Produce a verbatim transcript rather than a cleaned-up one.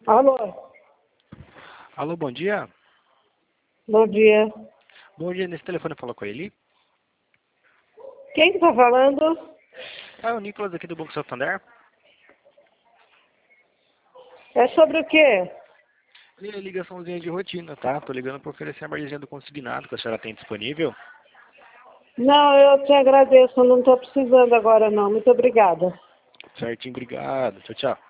Alô? Alô, bom dia. Bom dia. Bom dia, nesse telefone falou com ele? Quem que tá falando? É o Nicolas aqui do Banco Santander. É sobre o quê? E a ligaçãozinha de rotina, tá? Tô ligando para oferecer a margenzinha do consignado que a senhora tem disponível. Não, eu te agradeço, eu não tô precisando agora não. Muito obrigada. Certinho, obrigado. Tchau, tchau.